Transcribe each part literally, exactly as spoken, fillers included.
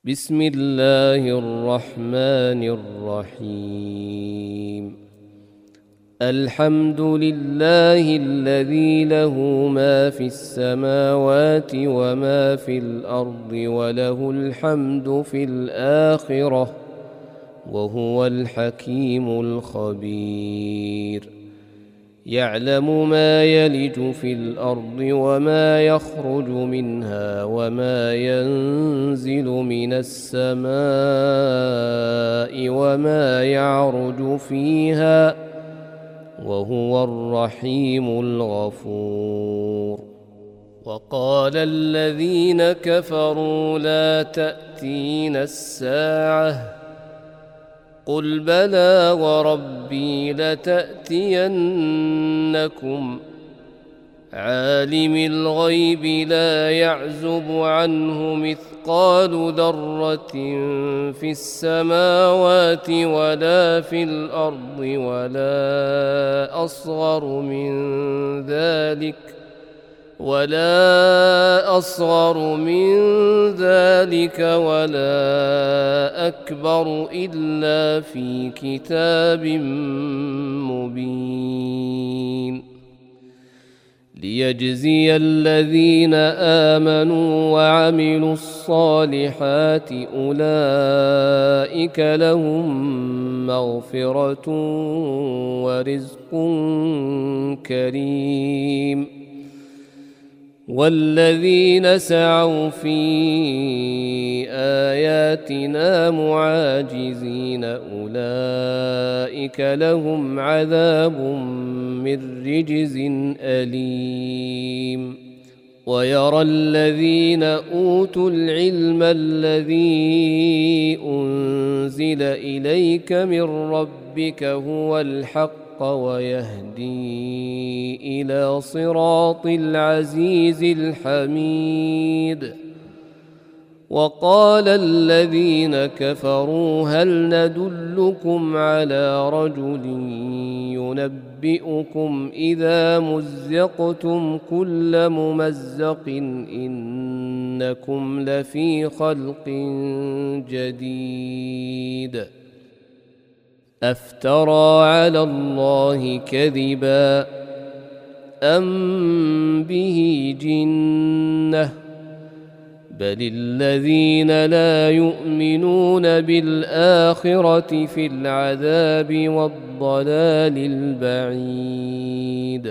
بسم الله الرحمن الرحيم. الحمد لله الذي له ما في السماوات وما في الأرض وله الحمد في الآخرة وهو الحكيم الخبير. يعلم ما يلج في الأرض وما يخرج منها وما ينزل من السماء وما يعرج فيها وهو الرحيم الغفور. وقال الذين كفروا لا تأتينا الساعة قل بلى وربي لتأتينكم عالم الغيب لا يعزب عنه مثقال ذرة في السماوات ولا في الأرض ولا أصغر من ذلك ولا أصغر من ذلك ولا أكبر إلا في كتاب مبين. ليجزي الذين آمنوا وعملوا الصالحات أولئك لهم مغفرة ورزق كريم. والذين سعوا في آياتنا معاجزين أولئك لهم عذاب من رجز أليم. ويرى الذين أوتوا العلم الذي أنزل إليك من ربك هو الحق ويهدي إلى صراط العزيز الحميد. وقال الذين كفروا هل ندلكم على رجل ينبئكم إذا مزقتم كل ممزق إنكم لفي خلق جديد. أفترى على الله كذبا أم به جنة بل الذين لا يؤمنون بالآخرة في العذاب والضلال البعيد.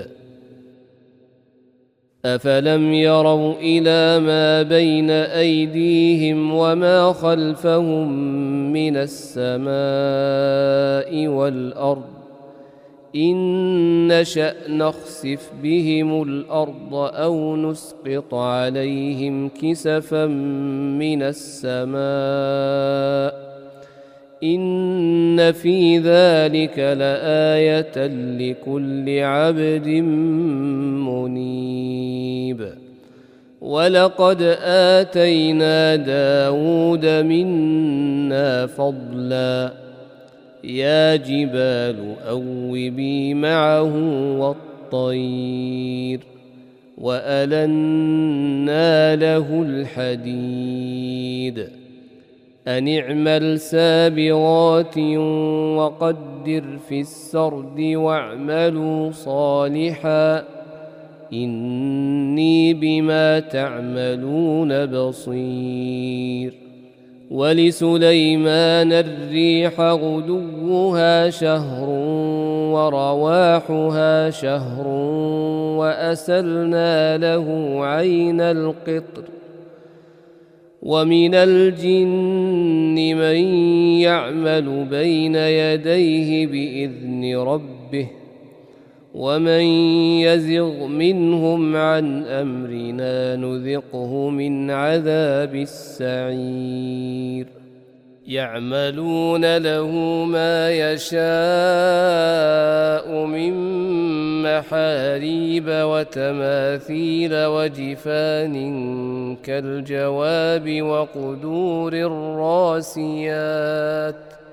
أفلم يروا إلى ما بين أيديهم وما خلفهم من السماء والأرض إن نشأ نخسف بهم الأرض أو نسقط عليهم كسفا من السماء إن في ذلك لآية لكل عبد منيب. ولقد آتينا داود منا فضلا يا جبال أوبي معه والطير وألنا له الحديد أن اعمل سابغات وقدر في السرد واعملوا صالحا إني بما تعملون بصير. ولسليمان الريح غدوها شهر ورواحها شهر وأسلنا له عين القطر ومن الجن من يعمل بين يديه بإذن ربه ومن يزغ منهم عن أمرنا نذقه من عذاب السعير. يعملون له ما يشاء من محاريب وتماثيل وجفان كالجواب وقدور الراسيات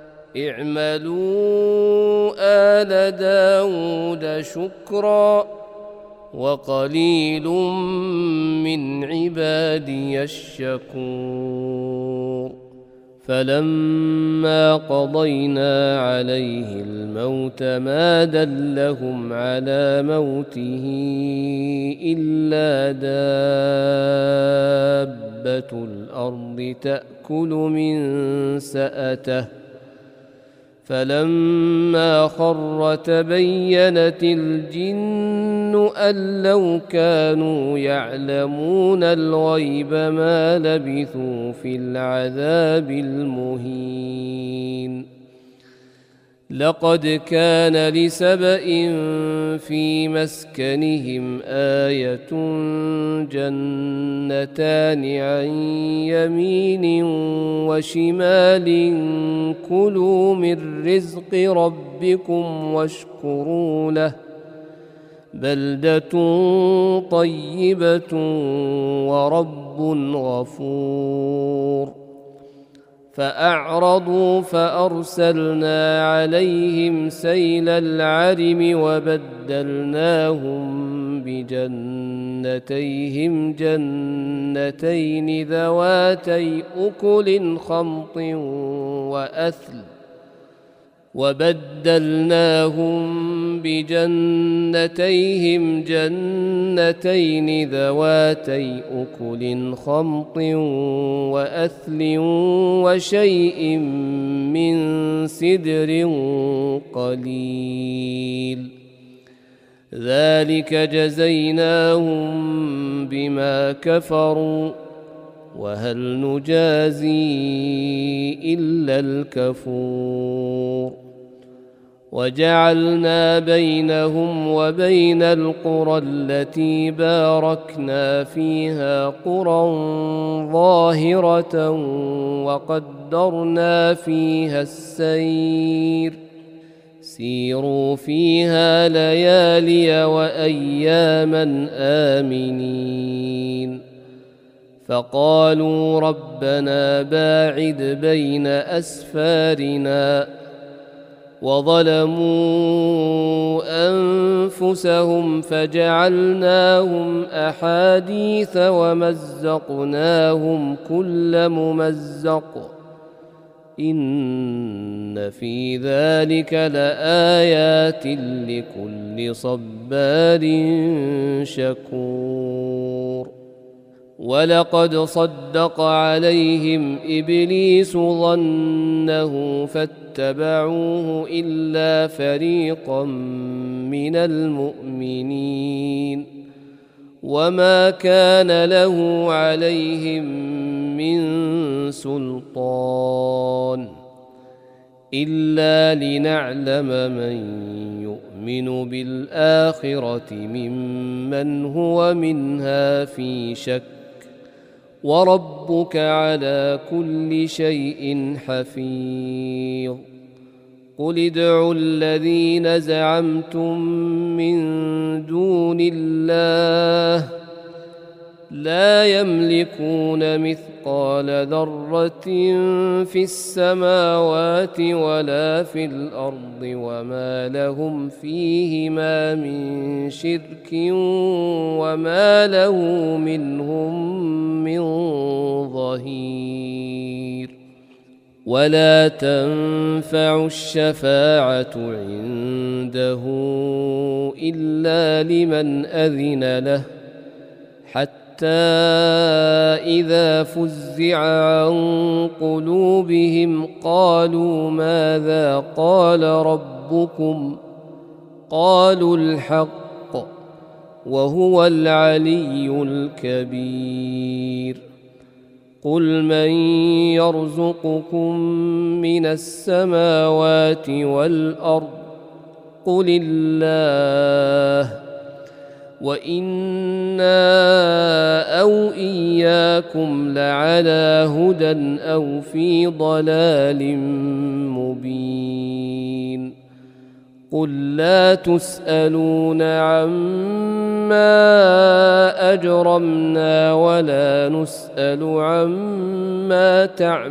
اعملوا آل داود شكرا وقليل من عبادي الشكور. فلما قضينا عليه الموت ما دلهم على موته إلا دابة الأرض تأكل من سأته فلما خر تبينت الجن أن لو كانوا يعلمون الغيب ما لبثوا في العذاب المهين لقد كان لسبإ في مسكنهم آية جنتان عن يمين وشمال كلوا من رزق ربكم واشكروا له بلدة طيبة ورب غفور فأعرضوا فأرسلنا عليهم سيل العرم وبدلناهم بجنتيهم جنتين ذواتي أكل خمط وأثل وبدلناهم بجنتيهم جنتين ذواتي أكل خمط وأثل وشيء من سدر قليل ذلك جزيناهم بما كفروا وهل نجازي إلا الكفور وجعلنا بينهم وبين القرى التي باركنا فيها قرى ظاهرة وقدرنا فيها السير سيروا فيها ليالي وأياما آمنين فقالوا ربنا باعد بين أسفارنا وظلموا أنفسهم فجعلناهم أحاديث ومزقناهم كل ممزق إن في ذلك لآيات لكل صبار شكور ولقد صدق عليهم إبليس ظنه فاتبعوه إلا فريقا من المؤمنين وما كان له عليهم من سلطان إلا لنعلم من يؤمن بالآخرة ممن هو منها في شك وربك على كل شيء حفيظ قل ادعوا الذين زعمتم من دون الله لا يملكون مثقال ذرة في السماوات ولا في الأرض وما لهم فيهما من شرك وما له منهم من ظهير ولا تنفع الشفاعة عنده إلا لمن أذن له حتى إذا فزع عن قلوبهم قالوا ماذا قال ربكم قالوا الحق وهو العلي الكبير قل من يرزقكم من السماوات والأرض قل الله وإنا أو إياكم لعلى هدى أو في ضلال مبين قل لا تسألون عما أجرمنا ولا نسأل عما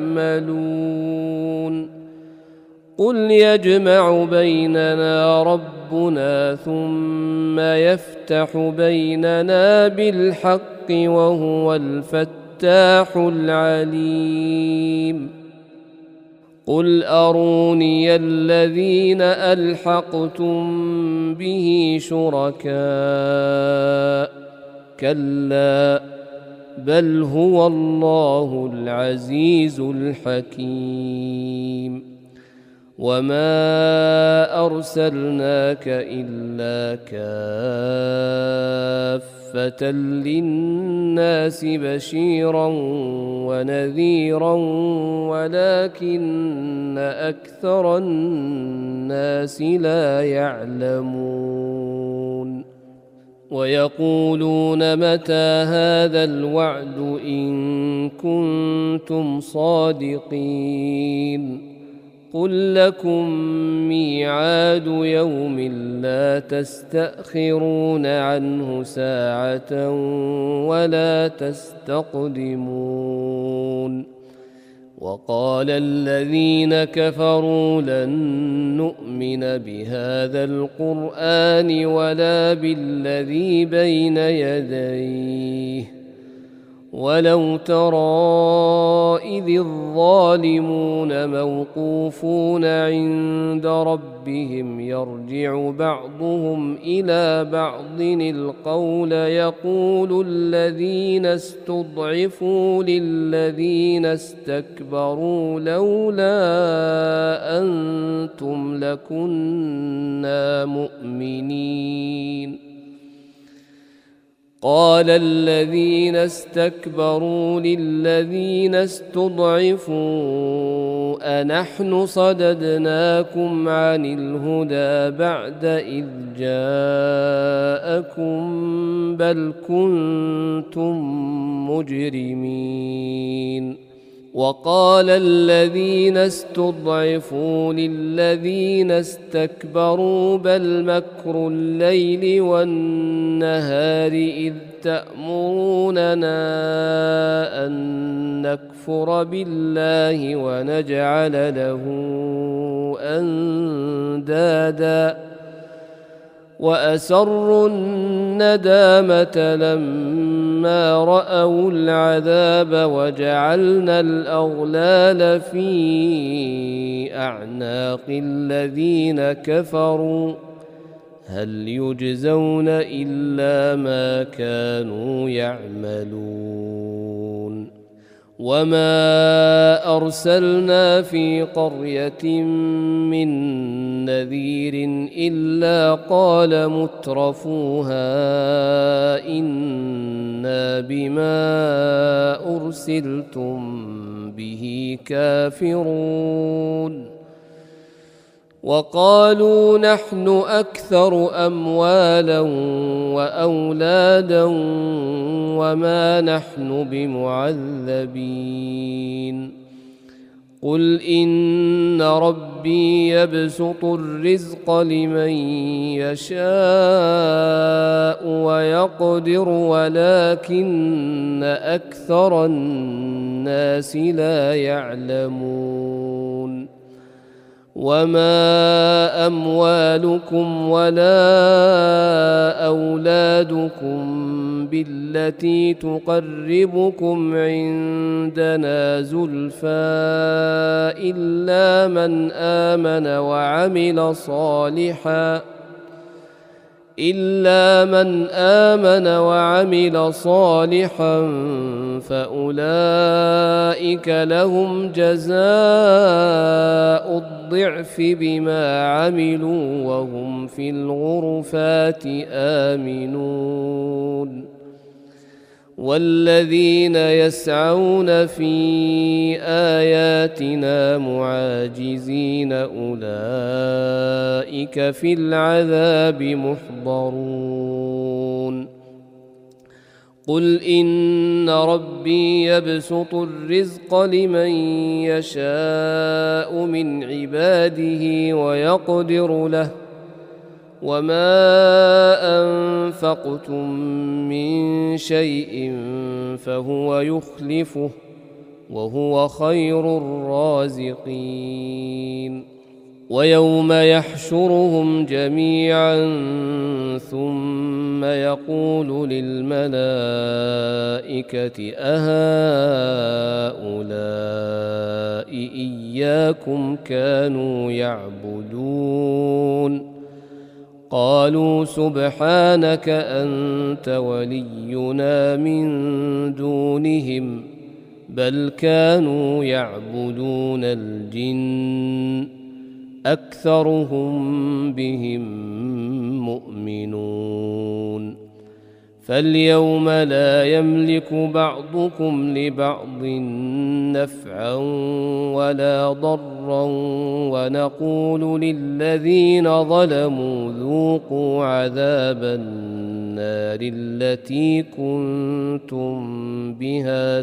تعملون قل يجمع بيننا ربنا ثم يفتح بيننا بالحق وهو الفتاح العليم قل أروني الذين ألحقتم به شركاء كلا بل هو الله العزيز الحكيم وما أرسلناك إلا كافة للناس بشيرا ونذيرا ولكن أكثر الناس لا يعلمون ويقولون متى هذا الوعد إن كنتم صادقين قل لكم ميعاد يوم لا تستأخرون عنه ساعة ولا تستقدمون وقال الذين كفروا لن نؤمن بهذا القرآن ولا بالذي بين يديه ولو ترى إذ الظالمون موقوفون عند ربهم يرجع بعضهم إلى بعض القول يقول الذين استضعفوا للذين استكبروا لولا أنتم لكنا مؤمنين قال الذين استكبروا للذين استضعفوا أنحن صددناكم عن الهدى بعد إذ جاءكم بل كنتم مجرمين وقال الذين استضعفوا للذين استكبروا بل مكر الليل والنهار إذ تأمروننا أن نكفر بالله ونجعل له أندادا وأسروا الندامة لما رأوا العذاب وجعلنا الأغلال في أعناق الذين كفروا هل يجزون إلا ما كانوا يعملون وما أرسلنا في قرية من نذير إلا قال مترفوها إنا بما أرسلتم به كافرون وقالوا نحن أكثر أموالا وأولادا وما نحن بمعذبين قل إن ربي يبسط الرزق لمن يشاء ويقدر ولكن أكثر الناس لا يعلمون وما أموالكم ولا أولادكم بالتي تقربكم عندنا زلفى إلا من آمن وعمل صالحا إلا من آمن وعمل صالحا فأولئك لهم جزاء الضعف بما عملوا وهم في الغرفات آمنون والذين يسعون في آياتنا معاجزين أولئك في العذاب محضرون قل إن ربي يبسط الرزق لمن يشاء من عباده ويقدر له وما أنفقتم من شيء فهو يخلفه وهو خير الرازقين ويوم يحشرهم جميعا ثم يقول للملائكة أهؤلاء إياكم إياكم كانوا يعبدون قالوا سبحانك أنت ولينا من دونهم بل كانوا يعبدون الجن أكثرهم بهم مؤمنون فاليوم لا يملك بعضكم لبعض نفعا ولا ضرا ونقول للذين ظلموا ذوقوا عذاب النار التي كنتم بها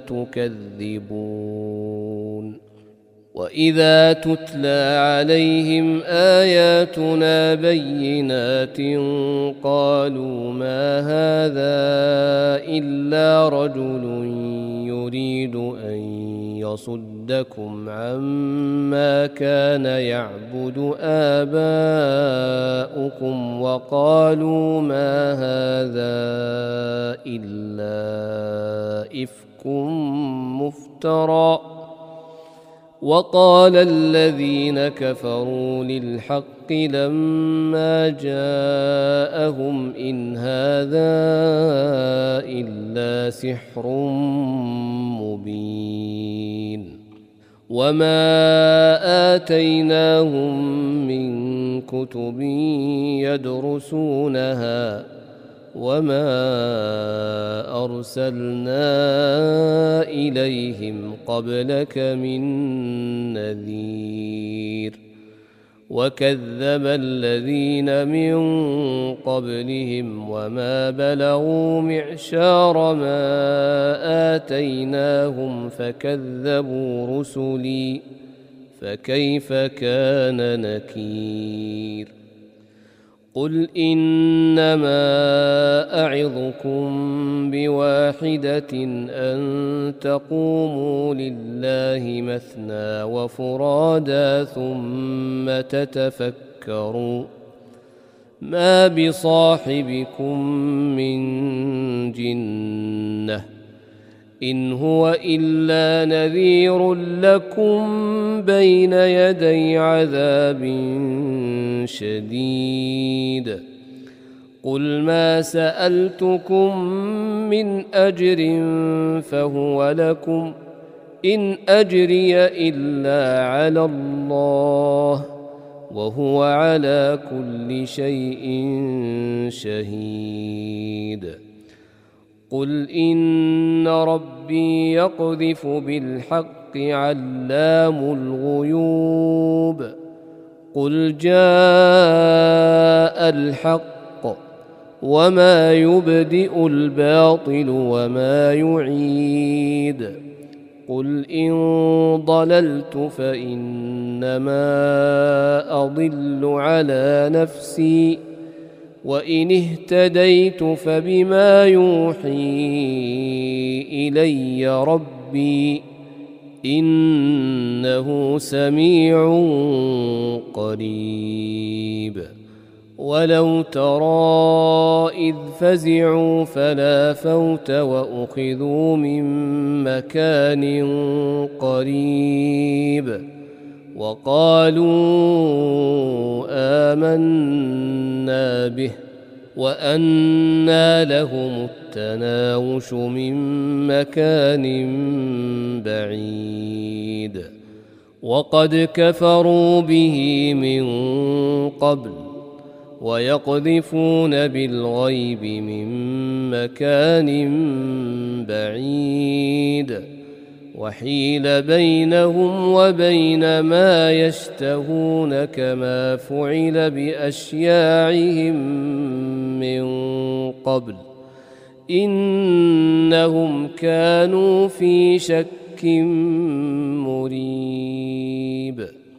تكذبون وإذا تتلى عليهم آياتنا بينات قالوا ما هذا إلا رجل يريد أن يصدكم عما كان يعبد آباؤكم وقالوا ما هذا إلا إفك مفترى وقال الذين كفروا للحق لما جاءهم إن هذا إلا سحر مبين وما آتيناهم من كتب يدرسونها وما أرسلنا إليهم قبلك من نذير وكذب الذين من قبلهم وما بلغوا معشار ما آتيناهم فكذبوا رسلي فكيف كان نكير قل إنما أعظكم بواحدة أن تقوموا لله مثنى وفرادا ثم تتفكروا ما بصاحبكم من جنة إن هو إلا نذير لكم بين يدي عذاب شديد قل ما سألتكم من أجر فهو لكم إن أجري إلا على الله وهو على كل شيء شهيد قل إن ربي يقذف بالحق علام الغيوب قل جاء الحق وما يبدئ الباطل وما يعيد قل إن ضللت فإنما أضل على نفسي وإن اهتديت فبما يوحي إلي ربي إنه سميع قريب ولو ترى إذ فزعوا فلا فوت وأخذوا من مكان قريب وقالوا آمنا به وأنى لهم التناوش من مكان بعيد وقد كفروا به من قبل ويقذفون بالغيب من مكان بعيد وحيل بينهم وبين ما يشتهون كما فعل بأشياعهم من قبل إنهم كانوا في شك مريب.